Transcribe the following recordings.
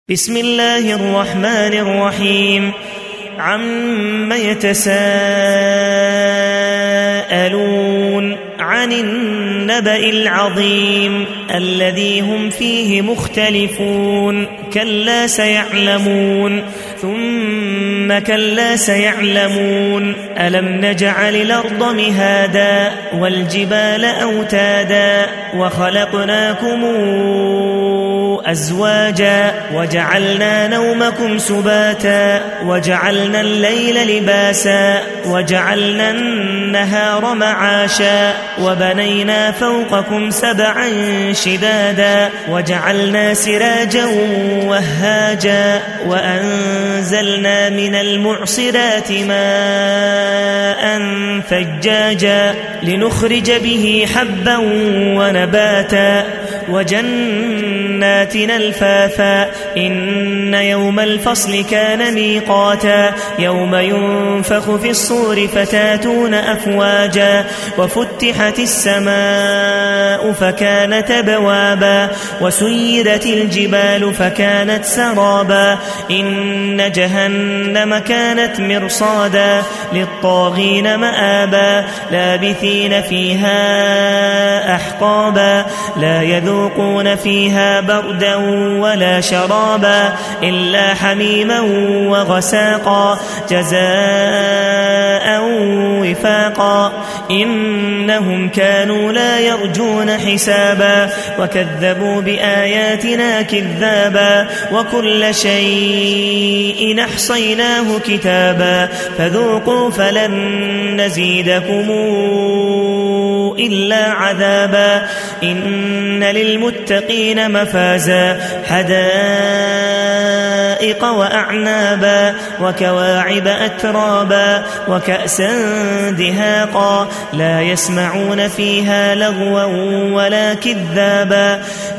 بسم الله الرحمن الرحيم عم يتساءلون عن النبأ العظيم الذي هم فيه مختلفون كلا سيعلمون ثم كلا سيعلمون ألم نجعل الأرض مهادا والجبال أوتادا وخلقناكم أزواجا وجعلنا نومكم سباتا وجعلنا الليل لباسا وجعلنا النهار معاشا وبنينا فوقكم سبعا شدادا وجعلنا سراجا وهاجا وأنزلنا من المعصرات ماء ثجاجا لنخرج به حبا ونباتا وجنات ألفافا إن يوم الفصل كان ميقاتا يوم ينفخ في الصور فتاتون أفواجا وفتحت السماء فكانت أبوابا وسيرت الجبال فكانت سرابا إن جهنم كانت مرصادا للطاغين مآبا لابثين فيها أحقابا لا يذوقون فيها بردا ولا شرابا إلا حميما وغساقا جزاء وفاقا إنهم كانوا لا يرجون حسابا وكذبوا بآياتنا كذابا وكل شيء أحصيناه كتابا فذوقوا فلن نزيدكم إلا عذابا إن للمتقين مفازا حدائق وأعنابا وكواعب أترابا وكأسا دهاقا لا يسمعون فيها لغوا ولا كذابا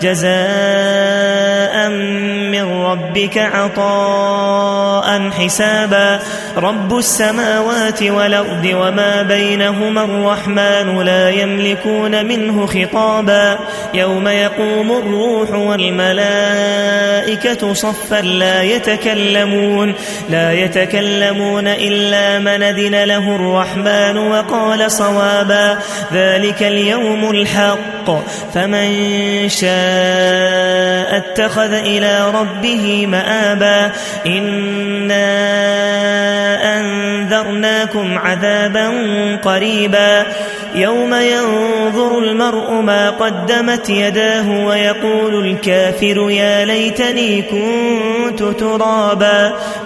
جزاء من ربك عطاء حسابا رب السماوات والأرض وما بينهما الرحمن لا يملكون منه خطابا يوم يقوم الروح والملائكة صفا لا يتكلمون إلا من أذن له الرحمن وقال صوابا ذلك اليوم الحق فمن شاء اتخذ إلى ربه مآبا إنا أنذرناكم عذابا قريبا يوم ينظر المرء ما قدمت يداه ويقول الكافر يا ليتني كنت ترابا